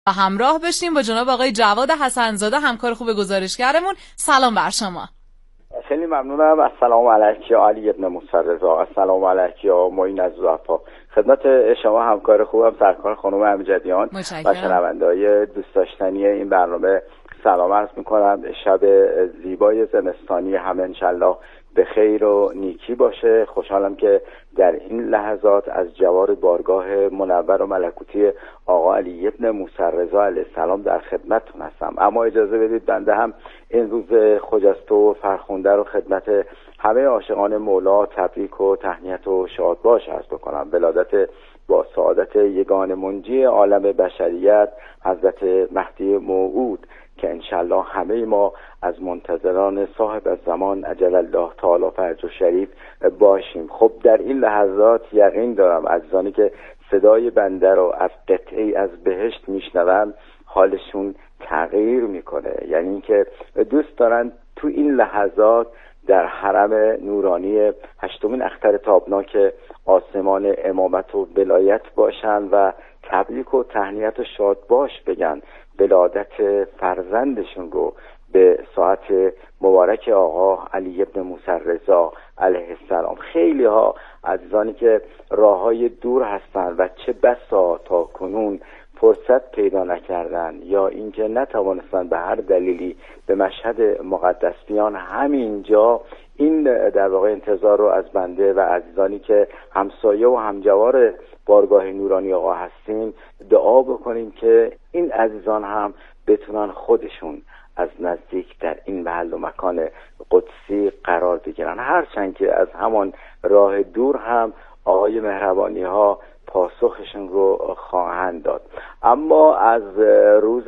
و همراه بشیم با جناب آقای جواد حسن‌زاده، همکار خوب گزارشگرمون. سلام بر شما. خیلی ممنونم. السلام علیک علی ابن موسی رضا. السلام علیک یا معین از ضعفا. خدمت شما همکار خوبم سرکار خانم امجدیان و شنونده‌های دوست داشتنی این برنامه سلام عرض می‌کنم. شب زیبای زمستانی همه انشالله به خیر و نیکی باشه. خوشحالم که در این لحظات از جوار بارگاه منور و ملکوتی آقا علی ابن موسی رضا علیه السلام در خدمتتون هستم. اما اجازه بدید بنده هم این روز خجسته و فرخنده رو خدمت همه عاشقان مولا تبریک و تهنیت و شادباش عرض بکنم. ولادت با سعادت یگان منجی عالم بشریت حضرت مهدی موعود که انشالله همه ما از منتظران صاحب الزمان عجل الله تعالی فرجه شریف باشیم. خب در این لحظات یقین دارم عزیزانی که صدای بنده رو از قطعی از بهشت میشنون حالشون تغییر میکنه، یعنی اینکه دوست دارن تو این لحظات در حرم نورانی هشتمین اختر تابناک آسمان امامت و ولایت باشن و تبریک و تهنیت و شادباش بگن ولادت فرزندشون رو به ساعت مبارک آقا علی ابن موسی رضا علیه السلام. خیلی ها عزیزانی که راههای دور هستند و چه بسا تا کنون فرصت پیدا نکردن یا اینکه نتوانستن به هر دلیلی به مشهد مقدس بیان، همینجا این در واقع انتظار رو از بنده و عزیزانی که همسایه و همجوار بارگاه نورانی آقا هستیم دعا بکنیم که این عزیزان هم بتونن خودشون از نزدیک در این محل و مکان قدسی قرار بگیرن، هرچند که از همان راه دور هم آقای مهربانی ها پاسخشون رو خواهند داد. اما از روز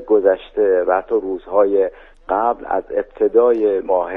گذشته و حتی روزهای قبل از ابتدای ماه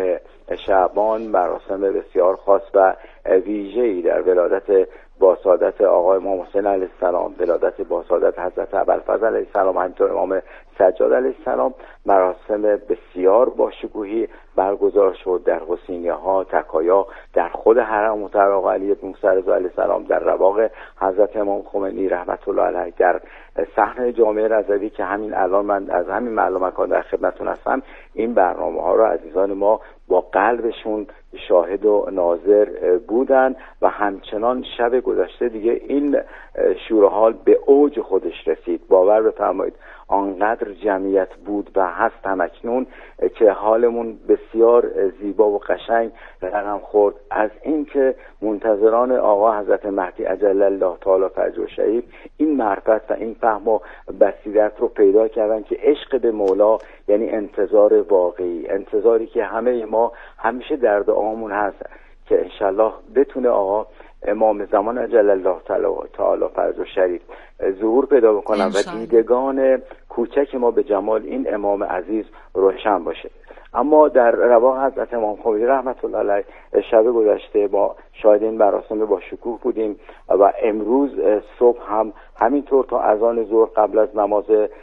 شعبان مراسم بسیار خاص و ویژه‌ای در ولادت با سعادت آقای امام حسین علیه السلام، ولادت با سعادت حضرت ابوالفضل علیه السلام، همینطور امام سجاد علیه السلام مراسم بسیار باشکوهی برگزار شد در حسینیه‌ها، تکایا، در خود حرم محترم آقا علی بن موسی رضا علیه السلام، در رواق حضرت امام خمینی رحمت الله علیه، در صحن جامع رضوی که همین الان من از همین محل و مکان در خدمتتون هستم. این برنامه‌ها رو عزیزان ما با قلبشون شاهد و ناظر بودن و همچنان شب گذشته دیگه این شورحال به اوج خودش رسید. باور بفرمایید آنقدر جمعیت بود و هست همکنون که حالمون بسیار زیبا و قشنگ رقم خورد از اینکه منتظران آقا حضرت مهدی عجل الله تعالی فرجه شریف این معرفت و این فهم و بصیرت رو پیدا کردن که عشق به مولا یعنی انتظار واقعی، انتظاری که همه ما همیشه در دعامون هست که انشالله بتونه آقا امام زمان عجل الله تعالی فرجه شریف ظهور پیدا بکنن و دیدگان کوچک ما به جمال این امام عزیز روشن باشه. اما در رواق حضرت امام خمینی رحمت الله علیه شب گذشته با شاهد این مراسم با شکوه بودیم و امروز صبح هم همینطور تا اذان ظهر قبل از نماز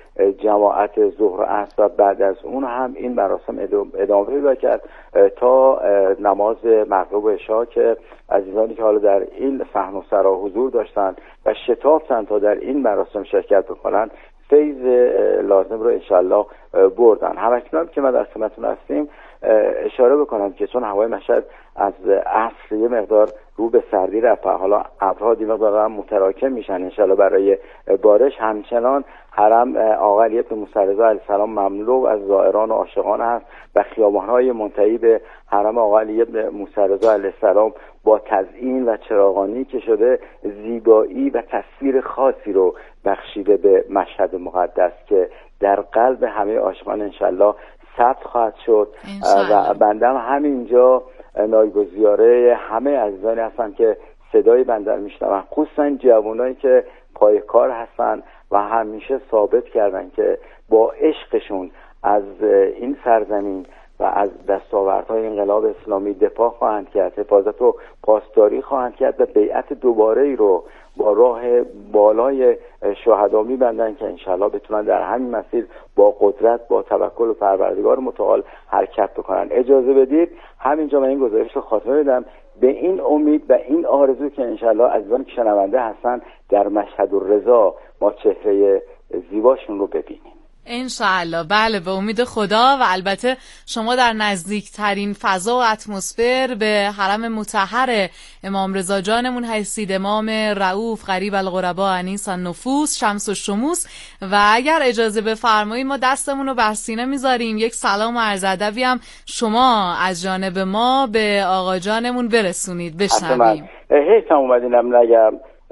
جماعت ظهر و عصر و بعد از اون هم این مراسم ادامه پیدا کرد تا نماز مغرب و عشا که عزیزانی که حالا در این صحن و سرا حضور داشتن و شتافتن تا در این مراسم شرکت بکنن فیض لازم رو انشالله بردن. همکنون که ما در خدمتتون هستیم اشاره بکنم که چون هوای مشهد از عصر یه مقدار رو به سردی رفت، حالا ابرها دیگه مقدار متراکم میشن انشالله برای بارش، همچنان حرم آقا علی بن موسی رضا علیه السلام مملو از زائران و عاشقان هست و خیابان‌های منتهی به حرم آقا علی بن موسی رضا علیه السلام با تزیین و چراغانی که شده زیبایی و تصویر خاصی رو بخشیده به مشهد مقدس که در قلب همه عاشقان انشالله ثبت خواهد شد و بنده همینجا نایگزیاره همه عزیزانی هستن که صدای بنده میشنون، خصوصا جوانایی که پای کار هستن و همیشه ثابت کردن که با عشقشون از این سرزمین و از دستاوردهای انقلاب اسلامی دفاع خواهند کرد، حفاظت و پاسداری خواهند کرد و بیعت دوباره ای رو با راه بالای شهدا می‌بندن که انشالله بتونن در همین مسیر با قدرت با توکل و پروردگار متعال حرکت بکنن. اجازه بدید همینجا من این گزارش رو خاتمه بدم به این امید و این آرزو که انشالله عزیزان که شنونده هستن در مشهد الرضا ما چهره زیباشون رو ببینیم انشاءالله. بله، به امید خدا. و البته شما در نزدیکترین فضا و اتمسفر به حرم مطهر امام رضا جانمون هستید، امام رؤوف غریب الغربا انیس النفوس شمس الشموس. و اگر اجازه بفرمایید ما دستمون رو بر سینه میذاریم، یک سلام و عرض ادبی هم شما از جانب ما به آقا جانمون برسونید بشنویم. هیچ هم اومدینم نگم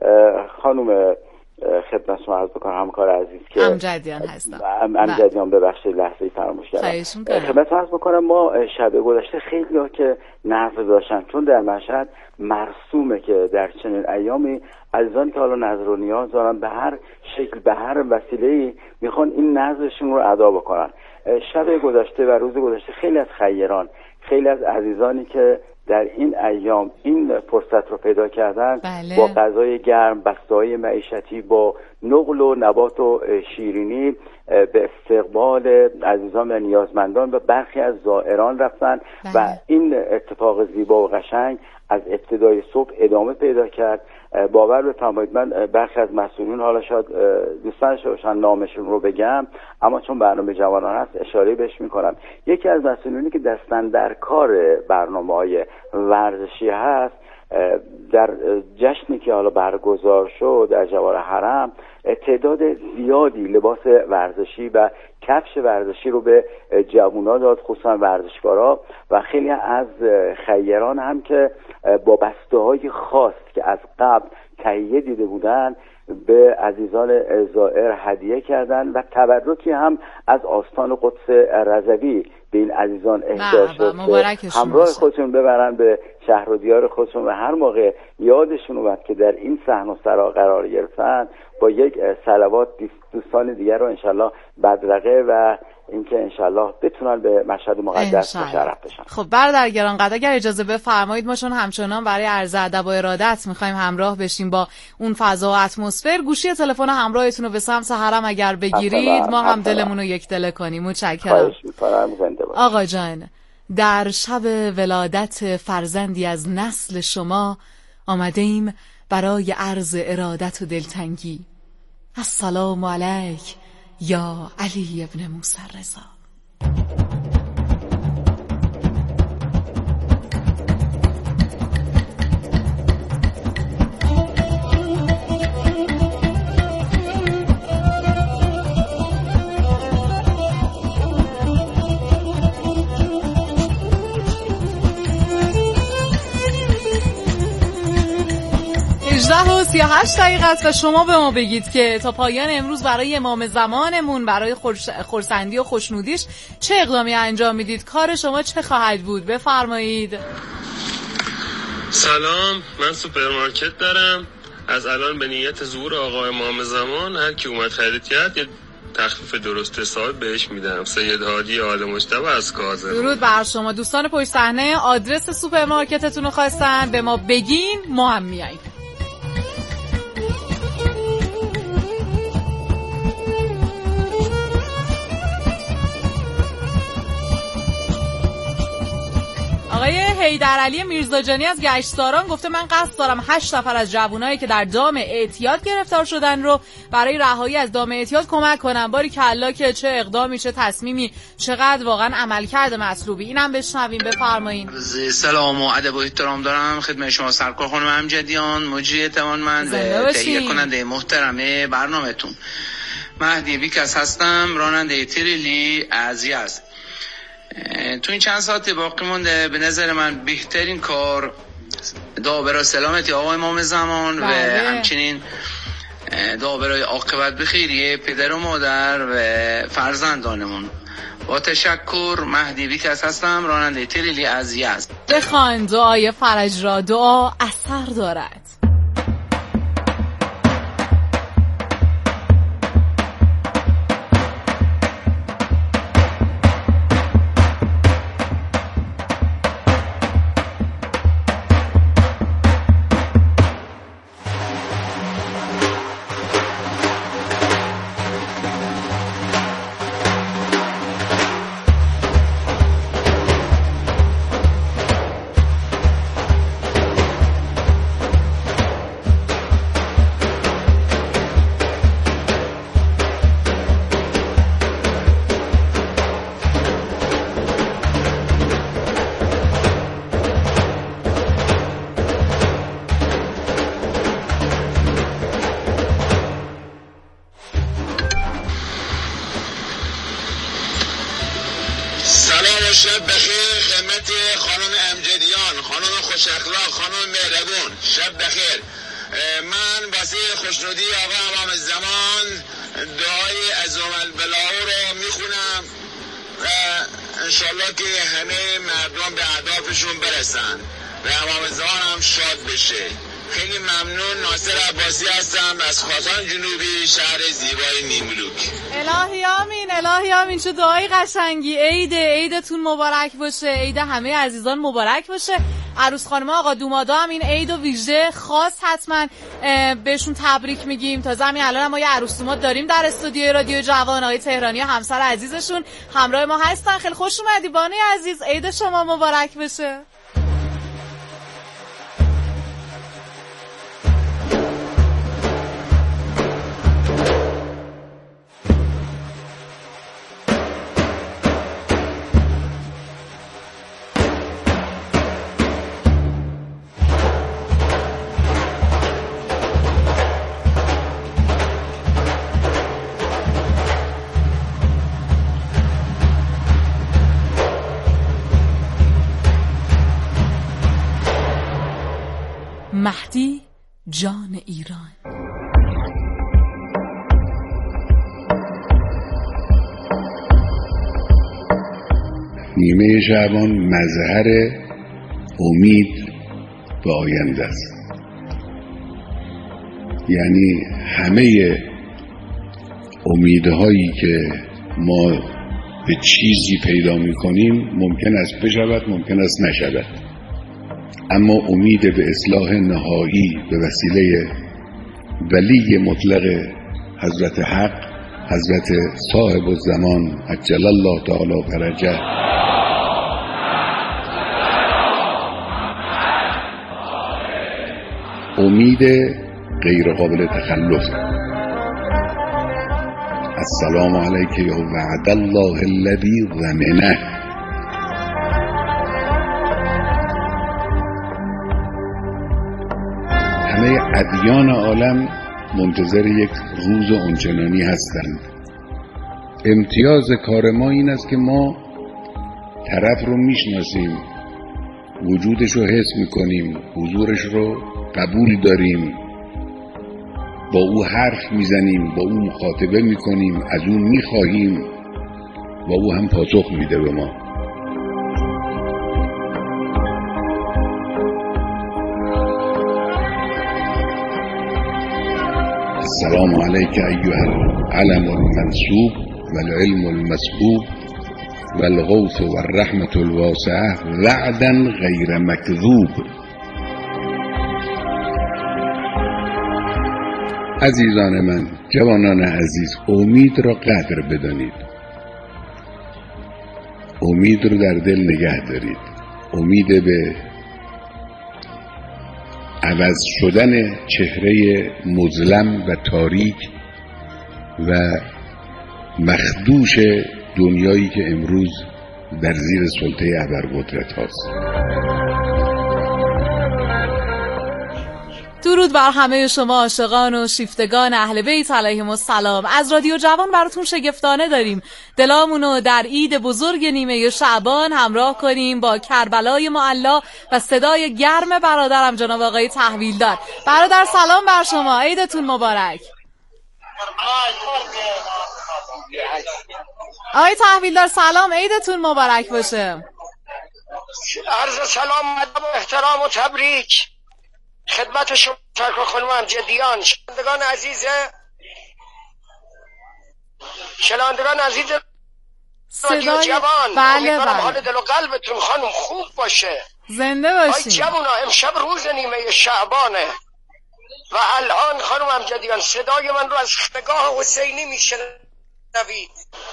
خانم خدمت شما عرض بکنم، همکار عزیز که امجدیان هستم. امجدیان ببخشید لحظه‌ای فراموش کردم. خدمت عرض بکنم ما شب گذشته خیلی‌ها که نظر داشتن، چون در مشهد مرسومه که در چنین ایامی عزیزانی که حالا نظر و نیاز دارن به هر شکل به هر وسیله‌ای میخوان این نظرشون رو ادا بکنن. شب گذشته و روز گذشته خیلی از خیران، خیلی از عزیزانی که در این ایام این فرصت رو پیدا کردن، بله. با غذای گرم، بسته‌های معیشتی، با نقل و نبات و شیرینی به استقبال عزیزان و نیازمندان و برخی از زائران رفتن. بله. و این اتفاق زیبا و قشنگ از ابتدای صبح ادامه پیدا کرد. باور بفرمایید من برخی از مسئولین، حالا شاید دوستان شما نامشون رو بگم، اما چون برنامه جوانان هست اشاره بهش میکنم، یکی از مسئولینی که دستن در کار برنامه‌های ورزشی هست، در جشنی که حالا برگزار شد در جوار حرم تعداد زیادی لباس ورزشی و کفش ورزشی رو به جوونا داد، خصوصا ورزشکارا و خیلی از خیران هم که با بسته‌های خاص که از قبل تهیه دیده بودن به عزیزان زائر هدیه کردن و تبرکی هم از آستان قدس رضوی به این عزیزان اهدا شد، همراه خودشون ببرن به شهر و دیار خودشون و هر موقع یادشون اومد که در این صحن و سرا قرار گرفتن با یک صلوات دوستان دیگر رو انشالله بدرقه و اینکه انشالله بتونن به مشهد مقدس مشرف بشن. خب برادر گرانقدر اگر اجازه بفرمایید ما چون همچنان برای عرض ادب و ارادت میخوایم همراه بشیم با اون فضا و اتمسفر، گوشی تلفن همراهتون رو به سمت حرم اگر بگیرید ما هم دلمون رو یک دله کنیم. متشکرم. آقا جان، در شب ولادت فرزندی از نسل شما آمده ایم برای عرض ارادت و دلتنگی. السلام علیک یا علی ابن موسی رضا. و 38 دقیقه است و شما به ما بگید که تا پایان امروز برای امام زمانمون، برای خرسندی و خوشنودیش چه اقدامی انجام میدید؟ کار شما چه خواهد بود؟ بفرمایید. سلام، من سوپرمارکت دارم. از الان به نیت ظهور آقا امام زمان هر کی اومد خرید کرد یه تخفیف درست حساب بهش میدم. سید هادی آل مجتبی از کاظم. درود بر شما. دوستان پشت صحنه آدرس سوپرمارکتتون رو خواستن به ما بگین، ما هم میاییم. آقای حیدرعلی میرزاجانی از گشتاران گفته من قصد دارم 8 نفر از جوانایی که در دام اعتیاد گرفتار شدن رو برای رهایی از دام اعتیاد کمک کنم. باری کلا که چه اقدامی، چه تصمیمی، چقدر واقعا عملکرد مطلوبی. اینم بشنویم. بفرمایید. سلام و ادب و احترام دارم خدمت شما سرکار خانم امجدیان، مجری توانمند و تهیه کننده محترم برنامه‌تون. مهدی بیکس هستم، راننده تریلی از یزد. تو این چند ساعت باقی مونده به نظر من بهترین کار دعا برای سلامتی آقا امام زمان و همچنین دعا برای عاقبت بخیریه پدر و مادر و فرزندانمون. با تشکر، مهدی بیکس هستم، راننده تریلی از یزد. بخوان دعای فرج را، دعا اثر دارد. شب بخیر خدمت خانم امجدیان، خانم خوش اخلاق، خانم مهربون. شب بخیر. من واسه خوشنودی آقا امام زمان دعای عظیم البلاغ رو میخونم و انشالله که همه مردم به اهدافشون برسن و امام زمان هم شاد بشه. خیلی ممنون. ناصر عباسی هستم از خراسان جنوبی، شهر زیبای نیملوک. الهی آمین، الهی آمین. چه دعای قشنگی. عیدتون مبارک باشه، عید همه عزیزان مبارک باشه. عروس خانم آقا دومادا هم این عید و ویژه خاص حتما بهشون تبریک میگیم. تازه همین الان ما یه عروس دوماد داریم در استودیوی رادیو جوان، آقای تهرانی و همسر عزیزشون همراه ما هستن. خیلی خوش اومدی بانوی عزیز، عید شما مبارک باشه. مهدی جان ایران. نیمه شعبان مظهر امید به آینده است. یعنی همه امیدهایی که ما به چیزی پیدا می‌کنیم ممکن است بشود، ممکن است نشود، اما امید به اصلاح نهایی به وسیله ولی مطلق حضرت حق، حضرت صاحب الزمان عجل الله تعالی فرجه، امید غیر قابل تخلف. السلام علیک یا وعد الله الذی ضمنه. همه ادیان عالم منتظر یک روز اونچنانی هستند. امتیاز کار ما این است که ما طرف رو میشناسیم، وجودش رو حس میکنیم، حضورش رو قبول داریم، با او حرف میزنیم، با او مخاطبه میکنیم، از اون میخواهیم و او هم پاسخ میده به ما. السلام علیک ایها العلم المنصوب والعلم المسبوب والغوث والرحمة الواسعة وعدا غیر مکذوب. عزیزان من، جوانان عزیز، امید را قدر بدانید، امید رو در دل نگه دارید. امید به عوض شدن چهره مظلم و تاریک و مخدوش دنیایی که امروز در زیر سلطه ابرقدرت هاست. درود بر همه شما عاشقان و شیفتگان اهل بیت علیهم السلام. از رادیو جوان براتون شگفتانه داریم. دلامونو در عید بزرگ نیمه شعبان همراه کنیم با کربلای معلا و صدای گرم برادرم جناب آقای تحویلدار. برادر سلام بر شما، عیدتون مبارک. آقای تحویلدار سلام، عیدتون مبارک باشه. عرض سلام، ادب و احترام و تبریک خدمت شما سرکار خانم امجدیان، شنوندگان عزیز رادیو جوان. بله. حال دل و قلبتون خانم خوب باشه. زنده باشین. آی جوانا، امشب روز نیمه شعبانه و الان خانم امجدیان صدای من رو از خیمگاه حسینی میشنوید.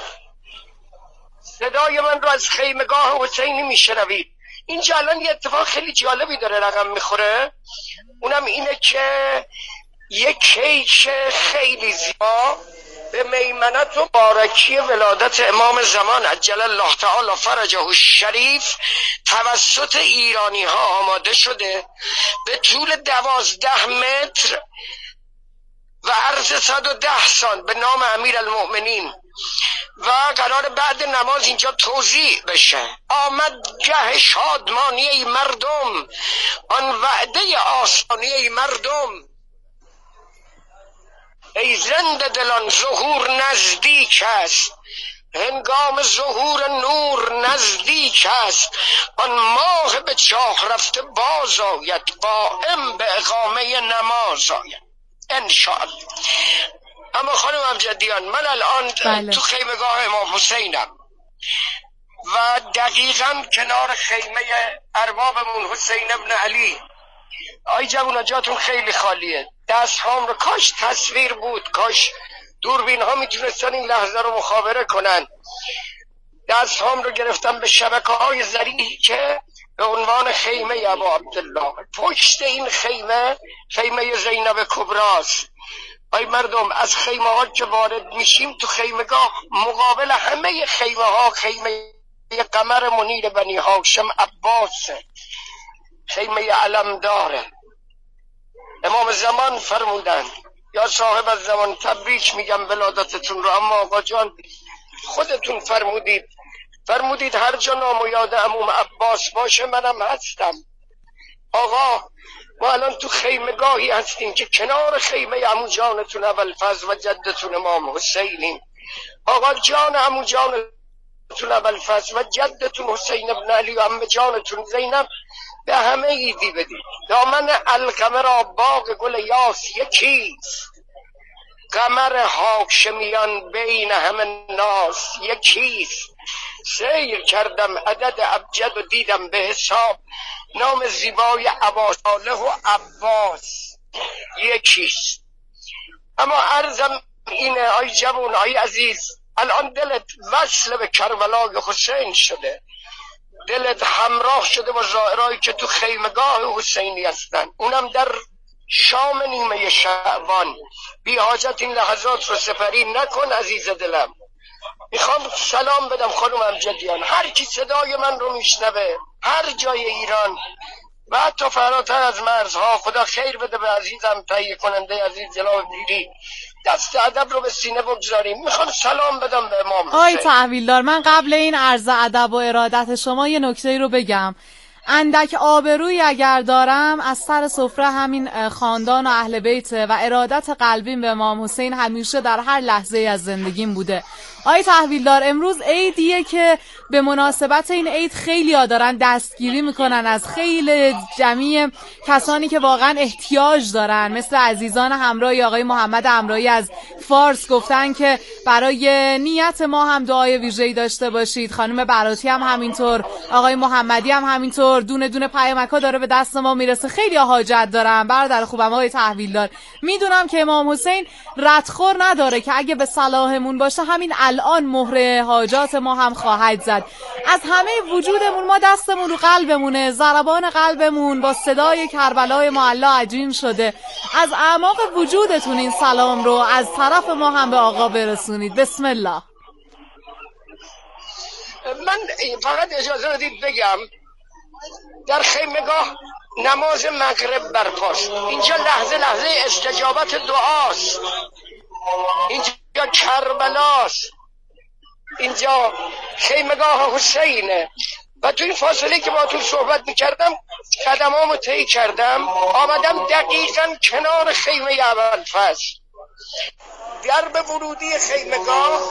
اینجا الان یه اتفاق خیلی جالبی داره رقم میخوره، اونم اینه که یک کیک خیلی زیبا به میمنت و بارکی ولادت امام زمان عجل الله تعالی فرجه الشریف توسط ایرانی ها آماده شده، به طول 12 متر و عرض 110 سان، به نام امیر المؤمنین و قرار بعد نماز اینجا توزیع بشه. آمد گه شادمانی ای مردم، آن وعده آسانی ای مردم. ای زنده دلان ظهور نزدیک است، هنگام ظهور نور نزدیک است. آن ماه به چاه رفته باز آید، قائم به اقامه نماز آید انشاءالله. اما خانم امجدیان، من الان تو خیمگاه امام حسینم و دقیقا کنار خیمه اربابمون حسین ابن علی. آی جوونا جاتون خیلی خالیه. دست هام رو کاش تصویر بود، کاش دوربین ها میتونستن این لحظه رو مخابره کنن. دست هام رو گرفتم به شبکه های زرعی که به عنوان خیمه ابا عبدالله. پشت این خیمه خیمه زینب کبراست. ای مردم، از خیمه ها که وارد میشیم تو خیمگاه مقابل همه خیمه ها خیمه قمر منیر بنی هاشم عباس، خیمه علمداره. امام زمان فرمودن یا صاحب از زمان تبریک میگم ولادتتون رو، اما آقا جان خودتون فرمودید هر جا نام و یاد عموم عباس باشه منم هستم. آقا ما الان تو خیمگاهی هستیم که کنار خیمه عمو جانتون ابوالفضل و جدتون امام حسینیم. آقا جان عمو جانتون ابوالفضل و جدتون حسین ابن علی و عمه جانتون زینب به همه ایدی بدید. دامن القمر را باغ گل یاس یکیست، قمر هاشمیان بین همه ناس یکیست. سیر کردم عدد ابجد و دیدم به حساب، نام زیبای اباصالح و عباس یکیست. اما عرضم اینه آی جوون، آی عزیز، الان دلت وصل به کربلای حسین شده، دلت همراه شده با زائرایی که تو خیمگاه حسینی هستن، اونم در شام نیمه شعبان. بی حاجت این لحظات رو سپری نکن عزیز دلم. میخوام سلام بدم خانم امجدیان، هر کی صدای من رو میشنوه هر جای ایران و حتی فراتر از مرزها، خدا خیر بده به عزیزم تهیه کننده عزیز جناب بیری، دست ادب رو به سینه بگذاریم. میخوام سلام بدم به امام حسین. آی تحویلدار، من قبل این عرض ادب و ارادت شما یه نکته‌ای رو بگم. اندک آبرویی اگر دارم از سر سفره همین خاندان و اهل بیت و ارادت قلبیم به امام حسین همیشه در هر لحظه از زندگیم بوده. آقای تحویلدار، امروز عیدیه که به مناسبت این عید خیلی ها دارن دستگیری میکنن از خیلی جمعی کسانی که واقعا احتیاج دارن، مثل عزیزان همراهی آقای محمد همراهی از فارس گفتن که برای نیت ما هم دعای ویژه‌ای داشته باشید. خانم براتی هم همینطور، آقای محمدی هم همینطور، دونه دونه پیامک‌ها داره به دست ما میرسه. خیلی حاجت دارن. برادر خوبم آقای تحویلدار، میدونم که امام حسین ردخور نداره که اگه به صلاحمون باشه همین الان مهر حاجات ما هم خواهد زد. از همه وجودمون ما دستمون رو قلبمونه، ضربان قلبمون با صدای کربلای معلا عجین شده. از اعماق وجودتون این سلام رو از طرف ما هم به آقا برسونید. بسم الله. من فقط اجازه بدید بگم در خیمگاه نماز مغرب برپاست. اینجا لحظه لحظه استجابت دعاست، اینجا کربلاست، اینجا خیمگاه حسینه. و تو این فاصله که با تو صحبت میکردم قدمامو طی کردم، آمدم دقیقاً کنار خیمه ابوالفضل، درب ورودی خیمگاه،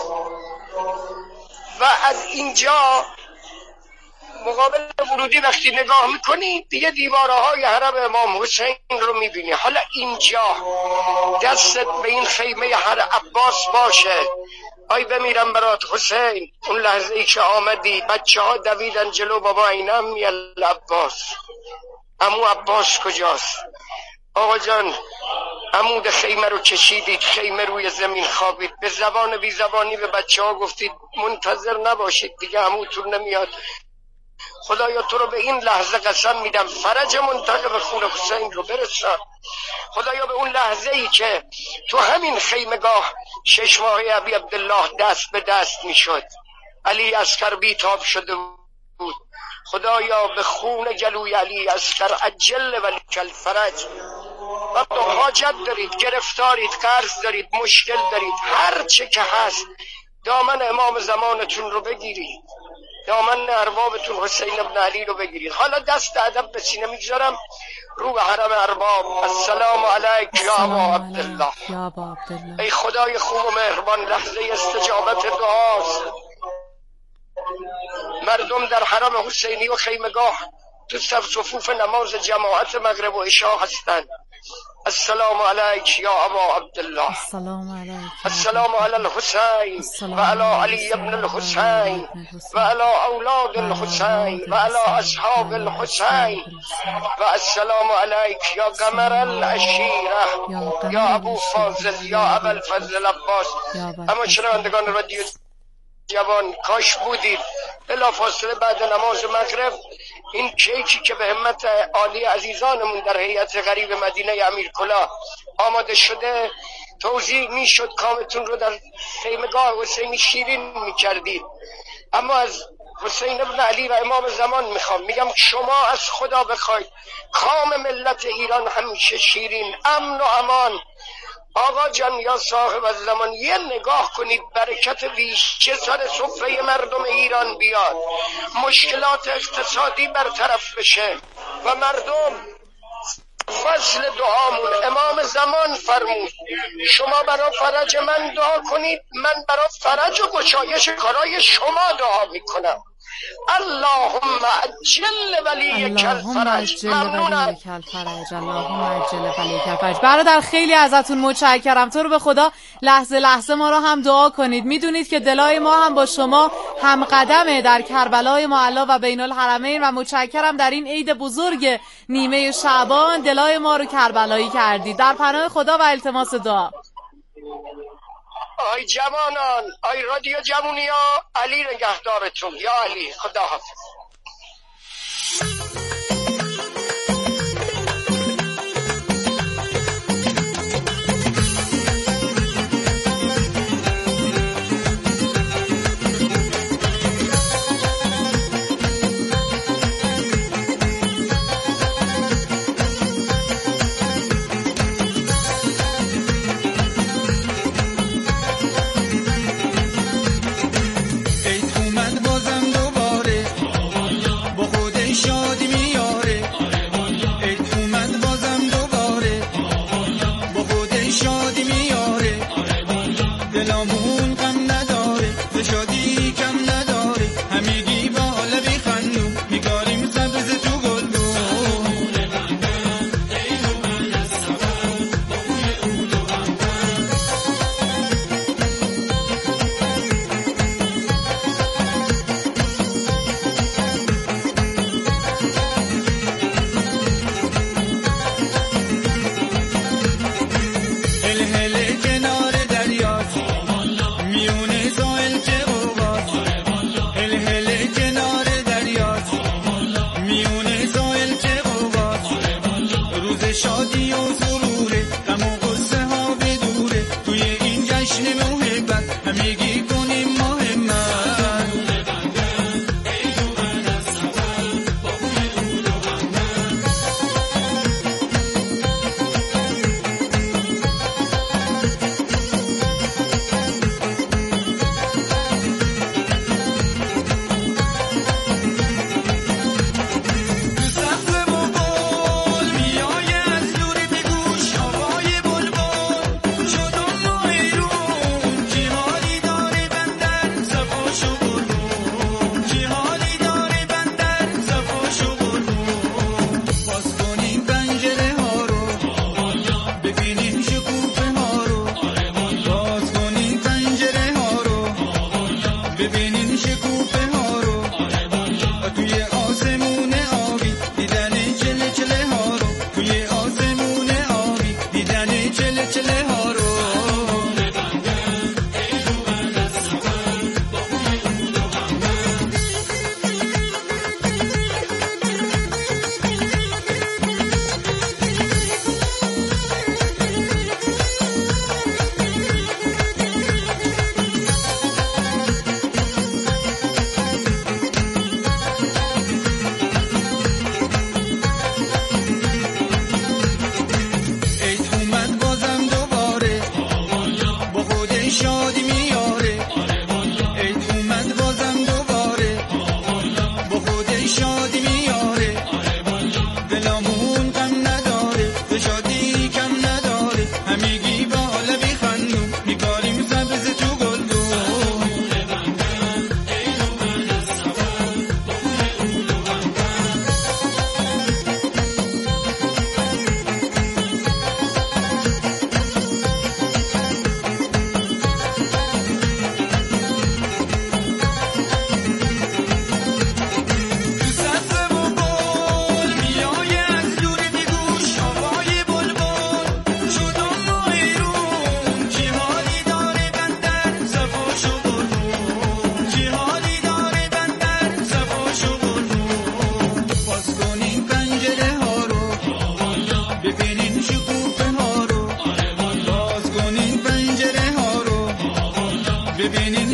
و از اینجا مقابل ورودی وقتی نگاه میکنی دیگه دیوارهای حرم امام حسین رو میبینی. حالا اینجا دستت به این خیمه هر عباس باشه. آی بمیرم برات حسین، اون لحظه ای که آمدی بچه ها دویدن جلو، بابا اینم یل عباس، عمو عباس کجاست؟ آقا جان عمود خیمه رو کشیدید، خیمه روی زمین خوابید، به زبان بی زبانی به بچه ها گفتید منتظر نباشید دیگه عموتون نمیاد. خدایا تو رو به این لحظه قسم میدم فرج منتقم خون حسین رو برسان. خدایا به اون لحظه ای که تو همین خیمگاه 6 ماهه ابی عبدالله دست به دست میشد، علی اصغر بیتاب شده بود، خدایا به خون جلوی علی اصغر عجل ولی کل فرج. و تو حاجت دارید، گرفتارید، قرض دارید، مشکل دارید، هر چه که هست دامن امام زمانتون رو بگیرید، دامن اربابتون حسین ابن علی رو بگیرید. حالا دست ادب به سینه میگذارم رو به حرم ارباب. السلام علیک یا ابا عبدالله. ای خدای خوب و مهربان، لحظه استجابت دعاست. مردم در حرم حسینی و خیمگاه تو صفوف نماز جماعت مغرب و عشا هستند. السلام علیک یا ابا عبدالله. السلام علی الحسین و علی علی ابن الحسین و علی اولاد الحسین و علی اصحاب الحسین و السلام علیک یا قمر العشیره یا ابو فاضل یا ابو الفضل عباس. اما شنوندگان رادیو جوان، کاش بودید بلافاصله بعد نماز مغرب این کیکی که به همت عالی عزیزانمون در هیئت غریب مدینه امیرکلاه آماده شده توزیع میشد، کامتون رو در خیمگاه حسینی شیرین میکردید. اما از حسین ابن علی و امام زمان میگم شما از خدا بخواید کام ملت ایران همیشه شیرین، امن و امان. آقا جان یا صاحب الزمان، یه نگاه کنید برکت ویژه سر سفره مردم ایران بیاد، مشکلات اقتصادی برطرف بشه و مردم فضل دعامون. امام زمان فرمود شما برای فرج من دعا کنید، من برای فرج و گشایش کارای شما دعا میکنم. اللهم عجل ولیک الفرج. ممنونم. اللهم عجل ولیک الفرج. برادر خیلی ازتون متشکرم. تو رو به خدا لحظه لحظه ما رو هم دعا کنید. میدونید که دلای ما هم با شما هم قدمه در کربلای معلا و بین الحرمین و متشکرم در این عید بزرگ نیمه شعبان دلای ما رو کربلایی کردید. در پناه خدا و التماس دعا. آی جوانان، آی رادیو جوونیا، علی نگهدارتون. یا علی، خدا حافظ. هل کنار دریاست میونه ساحل که قوقاست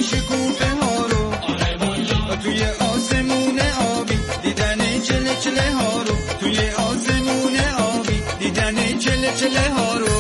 شکوفه ها رو، توی آسمون آبی دیدن چله چله ها رو، توی آسمون آبی دیدن چله چله ها رو.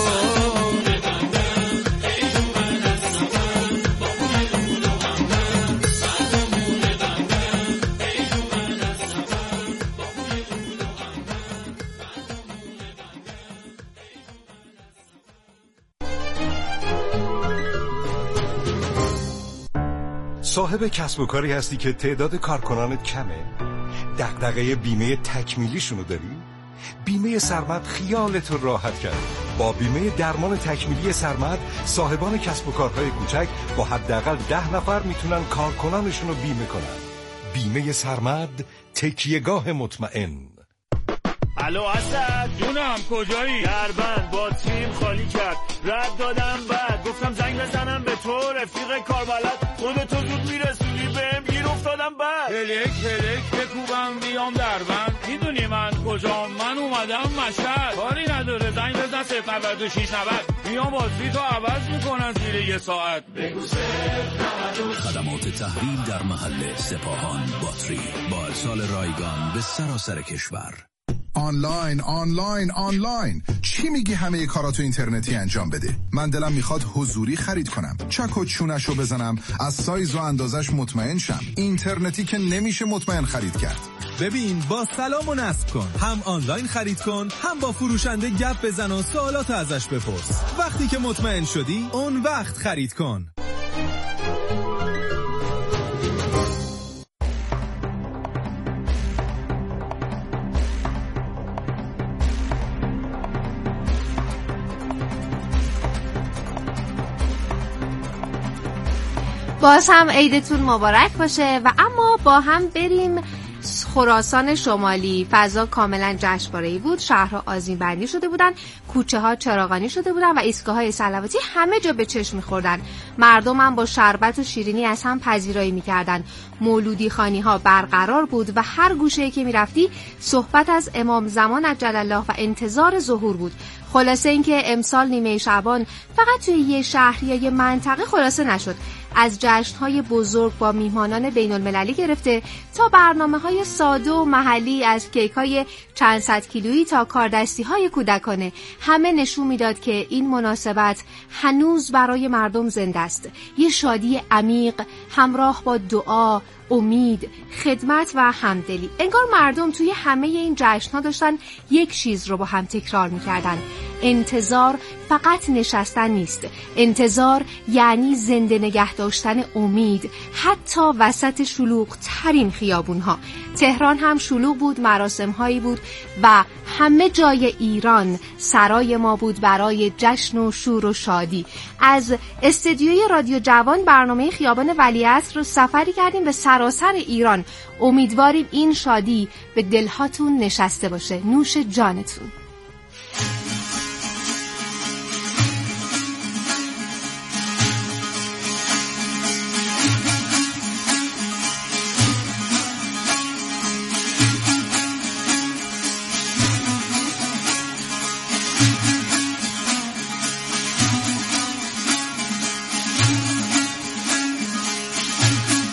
صاحب کسب و کاری هستی که تعداد کارکنانت کمه؟ دغدغه بیمه تکمیلیشونو داری؟ بیمه سرمد خیالت رو راحت کرد. با بیمه درمان تکمیلی سرمد صاحبان کسب و کارهای کوچک با حداقل 10 نفر میتونن کارکنانشون رو بیمه کنن. بیمه سرمد، تکیهگاه مطمئن. الو اسد جونم، کجایی؟ دربند باتریم خالی کرد، رد دادم بعد گفتم زنگ بزنم به تو رفیق کاربلد، خودتو زود میرسونی بهم گیر افتادم بعد هلک بکوبم بیام دربند، میدونی من کجام؟ من اومدم مشهد، کاری نداره زنگ بزن 096 90 میام بازی تو عوض میکنن زیر یه ساعت. بگو 092. خدمات تحویل در محل سپاهان باتری با ارسال رایگان به سراسر کشور. آنلاین چی میگی؟ همه کاراتو اینترنتی انجام بده. من دلم میخواد حضوری خرید کنم، چک و چونشو بزنم، از سایز و اندازش مطمئن شم. اینترنتی که نمیشه مطمئن خرید کرد. ببین با سلام و نصب کن، هم آنلاین خرید کن، هم با فروشنده گپ بزن و سوالات ازش بپرس. وقتی که مطمئن شدی اون وقت خرید کن. باز هم عیدتون مبارک باشه و اما با هم بریم خراسان شمالی. فضا کاملا جشنواره‌ای بود، شهرها آذین بندی شده بودن، کوچه ها چراغانی شده بودن و ایستگاه‌های صلواتی همه جا به چشم می‌خوردن. مردم هم با شربت و شیرینی از هم پذیرایی می‌کردن. مولودی خانی‌ها برقرار بود و هر گوشه‌ای که می‌رفتی صحبت از امام زمان عجل الله و انتظار ظهور بود. خلاصه اینکه امسال نیمه شعبان فقط توی یه شهر یا یه منطقه خلاصه نشد. از جشن‌های بزرگ با میهمانان بین‌المللی گرفته تا برنامه‌های ساده و محلی، از کیک‌های چند صد کیلویی تا کاردستی‌های کودکانه، همه نشون میداد که این مناسبت هنوز برای مردم زنده است. یه شادی عمیق همراه با دعا، امید، خدمت و همدلی. انگار مردم توی همه این جشن‌ها داشتن یک چیز رو با هم تکرار می‌کردن. انتظار فقط نشستن نیست. انتظار یعنی زنده نگه داشتن امید، حتی وسط شلوغ ترین خیابون‌ها. تهران هم شلوغ بود، مراسم‌هایی بود و همه جای ایران سرای ما بود برای جشن و شور و شادی. از استدیوی رادیو جوان برنامه خیابان ولیعصر رو سفری کردیم به سراسر ایران. امیدواریم این شادی به دلهاتون نشسته باشه. نوش جانتون.